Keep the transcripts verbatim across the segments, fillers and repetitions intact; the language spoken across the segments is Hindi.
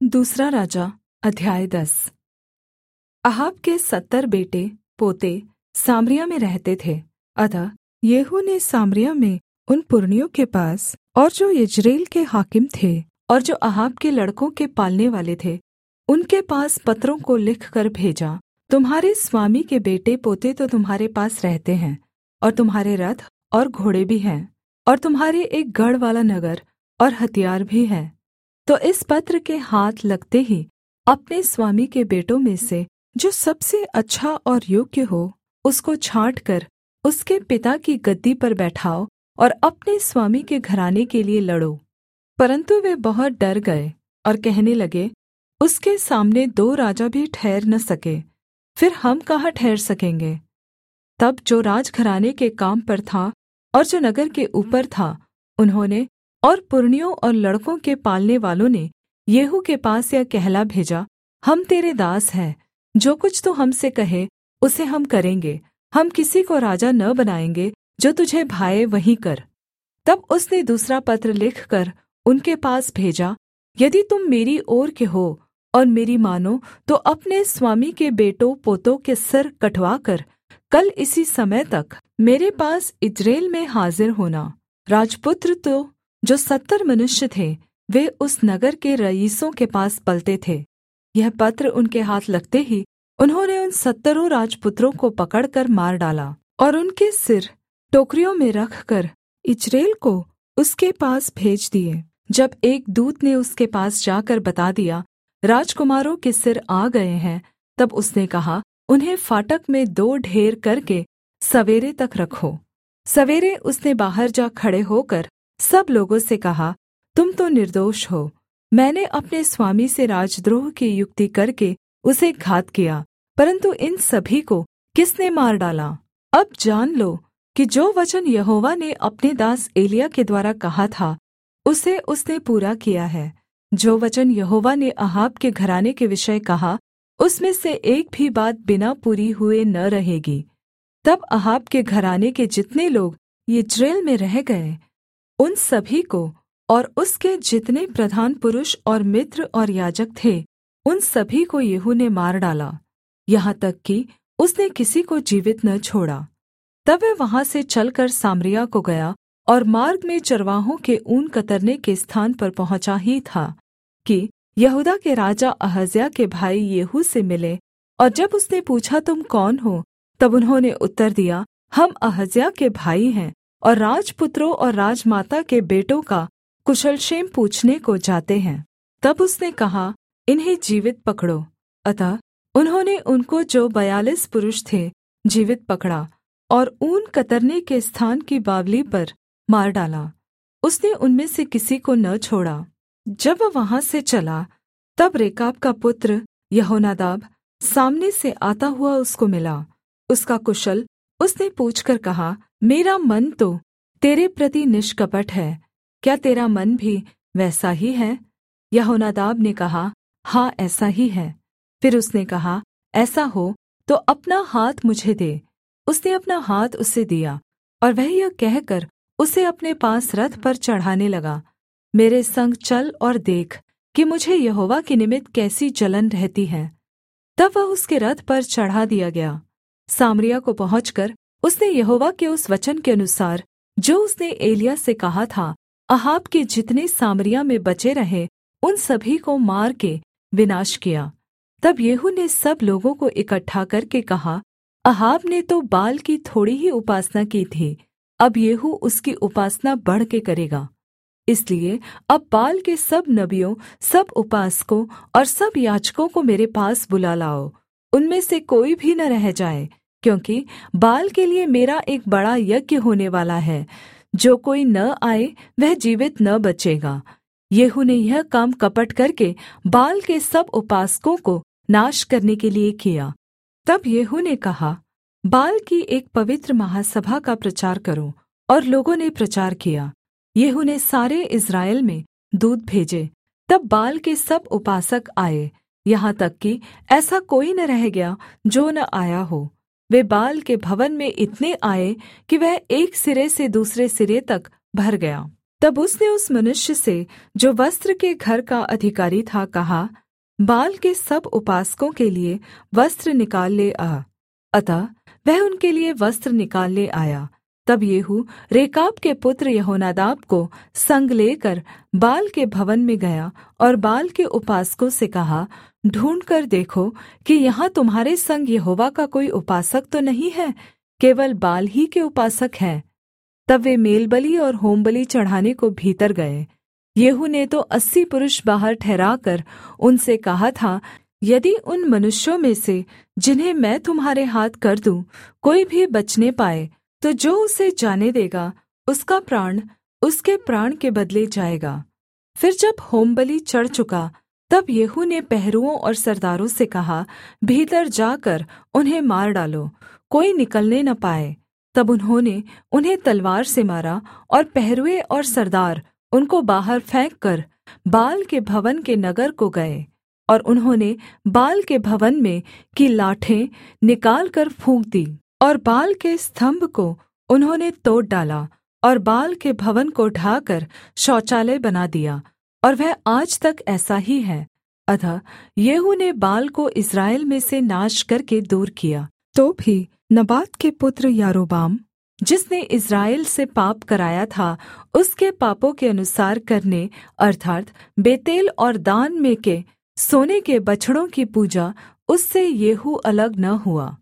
दूसरा राजा अध्याय दस। अहाब के सत्तर बेटे पोते सामरिया में रहते थे। अतः येहू ने सामरिया में उन पुरनियों के पास और जो यिज्रेल के हाकिम थे और जो अहाब के लड़कों के पालने वाले थे, उनके पास पत्रों को लिखकर भेजा, तुम्हारे स्वामी के बेटे पोते तो तुम्हारे पास रहते हैं, और तुम्हारे रथ और घोड़े भी हैं, और तुम्हारे एक गढ़ वाला नगर और हथियार भी है। तो इस पत्र के हाथ लगते ही अपने स्वामी के बेटों में से जो सबसे अच्छा और योग्य हो, उसको छाँटकर उसके पिता की गद्दी पर बैठाओ और अपने स्वामी के घराने के लिए लड़ो। परन्तु वे बहुत डर गए और कहने लगे, उसके सामने दो राजा भी ठहर न सके, फिर हम कहाँ ठहर सकेंगे। तब जो राजघराने के काम पर था और जो नगर के ऊपर था, उन्होंने और पुरनियों और लड़कों के पालने वालों ने येहू के पास यह कहला भेजा, हम तेरे दास हैं, जो कुछ तू हमसे कहे उसे हम करेंगे। हम किसी को राजा न बनाएँगे, जो तुझे भाए वही कर। तब उसने दूसरा पत्र लिखकर उनके पास भेजा, यदि तुम मेरी ओर के हो और मेरी मानो, तो अपने स्वामी के बेटों पोतों के सिर कटवाकर कल इसी समय तक मेरे पास इज्रेल में हाजिर होना। राजपुत्र तो जो सत्तर मनुष्य थे, वे उस नगर के रईसों के पास पलते थे। यह पत्र उनके हाथ लगते ही उन्होंने उन सत्तरों राजपुत्रों को पकड़कर मार डाला और उनके सिर टोकरियों में रखकर इज्रेल को उसके पास भेज दिए। जब एक दूत ने उसके पास जाकर बता दिया, राजकुमारों के सिर आ गए हैं, तब उसने कहा, उन्हें फाटक में दो ढेर करके सवेरे तक रखो। सवेरे उसने बाहर जा खड़े होकर सब लोगों से कहा, तुम तो निर्दोष हो। मैंने अपने स्वामी से राजद्रोह की युक्ति करके उसे घात किया, परन्तु इन सभी को किसने मार डाला? अब जान लो कि जो वचन यहोवा ने अपने दास एलिय्याह के द्वारा कहा था, उसे उसने पूरा किया है। जो वचन यहोवा ने अहाब के घराने के विषय कहा, उसमें से एक भी बात बिना पूरी हुए न रहेगी। तब अहाब के घराने के जितने लोग यिज्रेल में रह गए, उन सभी को और उसके जितने प्रधान पुरुष और मित्र और याजक थे, उन सभी को येहू ने मार डाला, यहाँ तक कि उसने किसी को जीवित न छोड़ा। तब वह वहाँ से चलकर सामरिया को गया और मार्ग में चरवाहों के ऊन कतरने के स्थान पर पहुँचा ही था कि यहूदा के राजा अहज्याह के भाई येहू से मिले। और जब उसने पूछा, तुम कौन हो? तब उन्होंने उत्तर दिया, हम अहज्याह के भाई हैं और राजपुत्रों और राजमाता के बेटों का कुशल क्षेम पूछने को जाते हैं। तब उसने कहा, इन्हें जीवित पकड़ो। अतः उन्होंने उनको, जो बयालीस पुरुष थे, जीवित पकड़ा और ऊन कतरने के स्थान की बावली पर मार डाला। उसने उनमें से किसी को न छोड़ा। जब वह वहाँ से चला, तब रेकाब का पुत्र यहोनादाब सामने से आता हुआ उसको मिला। उसका कुशल उसने पूछकर कहा, मेरा मन तो तेरे प्रति निष्कपट है, क्या तेरा मन भी वैसा ही है? यहोनादाब ने कहा, हाँ, ऐसा ही है। फिर उसने कहा, ऐसा हो तो अपना हाथ मुझे दे। उसने अपना हाथ उसे दिया, और वह यह कहकर उसे अपने पास रथ पर चढ़ाने लगा, मेरे संग चल और देख कि मुझे यहोवा के निमित्त कैसी जलन रहती है। तब वह उसके रथ पर चढ़ा दिया गया। सामरिया को पहुँचकर उसने यहोवा के उस वचन के अनुसार जो उसने एलिय्याह से कहा था, अहाब के जितने सामरिया में बचे रहे, उन सभी को मार के विनाश किया। तब येहू ने सब लोगों को इकट्ठा करके कहा, अहाब ने तो बाल की थोड़ी ही उपासना की थी, अब येहू उसकी उपासना बढ़ के करेगा। इसलिए अब बाल के सब नबियों, सब उपासकों और सब याजकों को मेरे पास बुला लाओ। उनमें से कोई भी न रह जाए, क्योंकि बाल के लिए मेरा एक बड़ा यज्ञ होने वाला है। जो कोई न आए वह जीवित न बचेगा। येहू ने यह काम कपट करके बाल के सब उपासकों को नाश करने के लिए किया। तब येहू ने कहा, बाल की एक पवित्र महासभा का प्रचार करो। और लोगों ने प्रचार किया। येहू ने सारे इस्राएल में दूत भेजे। तब बाल के सब उपासक आए, यहाँ तक कि ऐसा कोई न रह गया जो न आया हो। वे बाल के भवन में इतने आए कि वह एक सिरे से दूसरे सिरे तक भर गया। तब उसने उस मनुष्य से जो वस्त्र के घर का अधिकारी था कहा, बाल के सब उपासकों के लिए वस्त्र निकाल ले आ। अतः वह उनके लिए वस्त्र निकाल ले आया। तब येहू रेकाब के पुत्र यहोनादाब को संग लेकर बाल के भवन में गया और बाल के उपासकों से कहा, ढूँढ़कर देखो कि यहाँ तुम्हारे संग यहोवा का कोई उपासक तो नहीं है, केवल बाल ही के उपासक हैं। तब वे मेलबलि और होमबलि चढ़ाने को भीतर गए। येहू ने तो अस्सी पुरुष बाहर ठहराकर उनसे कहा था, यदि उन मनुष्यों में से जिन्हें मैं तुम्हारे हाथ कर दूँ कोई भी बचने पाए, तो जो उसे जाने देगा उसका प्राण उसके प्राण के बदले जाएगा। फिर जब होमबलि चढ़ चुका, तब येहू ने पहरुओं और सरदारों से कहा, भीतर जाकर उन्हें मार डालो, कोई निकलने न पाए। तब उन्होंने उन्हें तलवार से मारा और पहरुए और सरदार उनको बाहर फेंककर बाल के भवन के नगर को गए। और उन्होंने बाल के भवन में की लाठें निकालकर फूँक दी और बाल के स्तंभ को उन्होंने तोड़ डाला और बाल के भवन को ढाकर शौचालय बना दिया, और वह आज तक ऐसा ही है। अतः येहू ने बाल को इस्राएल में से नाश करके दूर किया। तो भी नबात के पुत्र यारोबाम, जिसने इस्राएल से पाप कराया था, उसके पापों के अनुसार करने अर्थात् बेतेल और दान में के सोने के बछड़ों की पूजा, उससे येहू अलग न हुआ।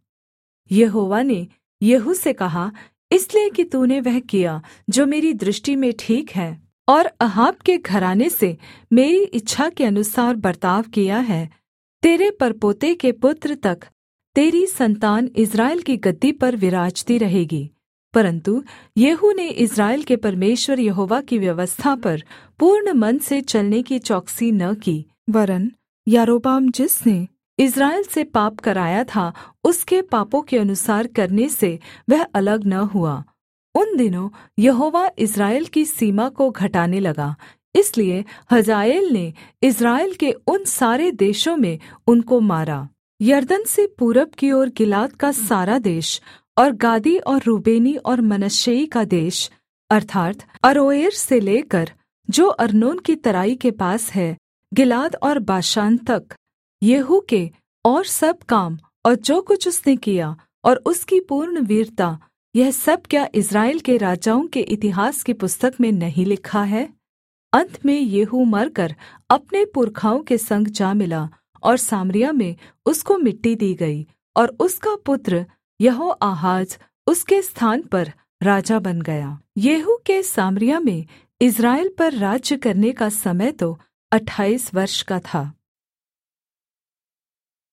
यहोवा ने येहू से कहा, इसलिए कि तूने वह किया जो मेरी दृष्टि में ठीक है और अहाब के घराने से मेरी इच्छा के अनुसार बर्ताव किया है, तेरे परपोते के पुत्र तक तेरी संतान इस्राएल की गद्दी पर विराजती रहेगी। परन्तु येहू ने इस्राएल के परमेश्वर यहोवा की व्यवस्था पर पूर्ण मन से चलने की चौकसी न की, वरन् यारोबाम जिसने इस्राएल से पाप कराया था, उसके पापों के अनुसार करने से वह अलग न हुआ। उन दिनों यहोवा इस्राएल की सीमा को घटाने लगा, इसलिए हजाएल ने इस्राएल के उन सारे देशों में उनको मारा। यरदन से पूरब की ओर गिलाद का सारा देश और गादी और रूबेनी और मनश्शेई का देश, अर्थात् अरोएर से लेकर जो अर्नोन की तराई के पास है, गिलाद और बाशान तक, येहू के और सब काम और जो कुछ उसने किया और उसकी पूर्ण वीरता, यह सब क्या इस्राएल के राजाओं के इतिहास की पुस्तक में नहीं लिखा है? अन्त में येहू मरकर अपने पुरखाओं के संग जा मिला और सामरिया में उसको मिट्टी दी गई, और उसका पुत्र यहोआहाज उसके स्थान पर राजा बन गया। येहू के सामरिया में इस्राएल पर राज्य करने का समय तो अट्ठाईस वर्ष का था।